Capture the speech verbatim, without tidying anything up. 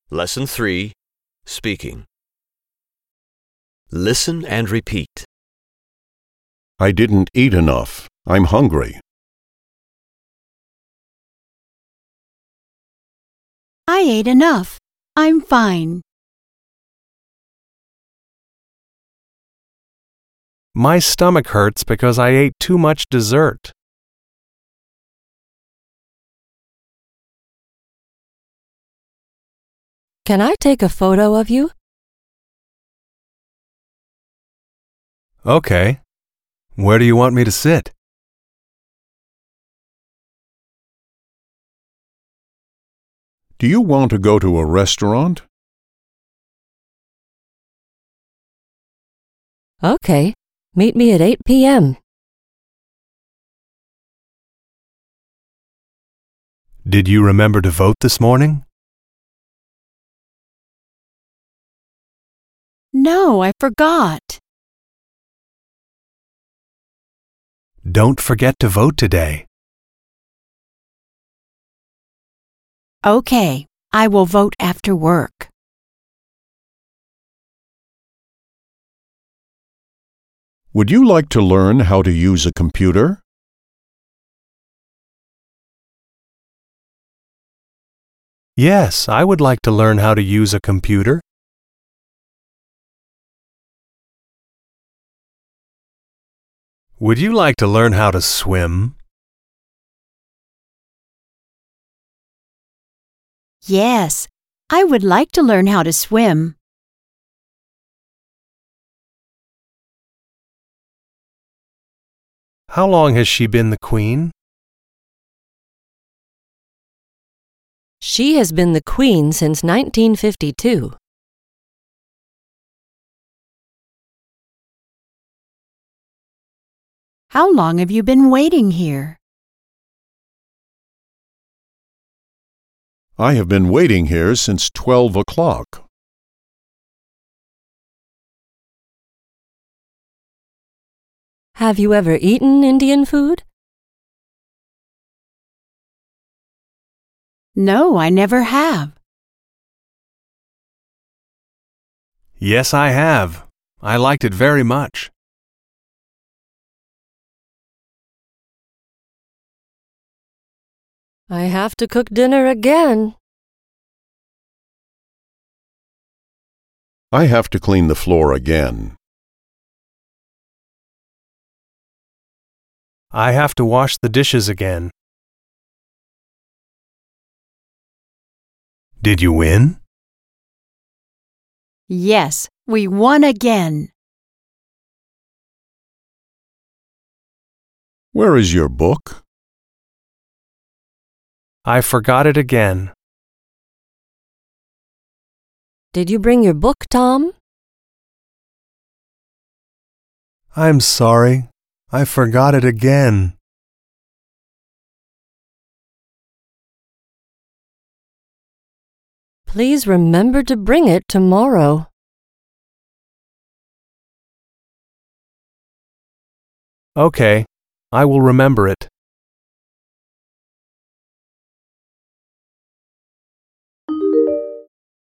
Lesson three, Speaking. Listen and repeat. I didn't eat enough. I'm hungry. I ate enough. I'm fine. My stomach hurts because I ate too much dessert. Can I take a photo of you? Okay. Where do you want me to sit? Do you want to go to a restaurant? Okay. Meet me at eight p.m. Did you remember to vote this morning? No, I forgot. Don't forget to vote today. Okay, I will vote after work. Would you like to learn how to use a computer? Yes, I would like to learn how to use a computer. Would you like to learn how to swim? Yes, I would like to learn how to swim. How long has she been the queen? She has been the queen since nineteen fifty-two. How long have you been waiting here? I have been waiting here since twelve o'clock. Have you ever eaten Indian food? No, I never have. Yes, I have. I liked it very much. I have to cook dinner again. I have to clean the floor again. I have to wash the dishes again. Did you win? Yes, we won again. Where is your book? I forgot it again. Did you bring your book, Tom? I'm sorry. I forgot it again. Please remember to bring it tomorrow. Okay, I will remember it.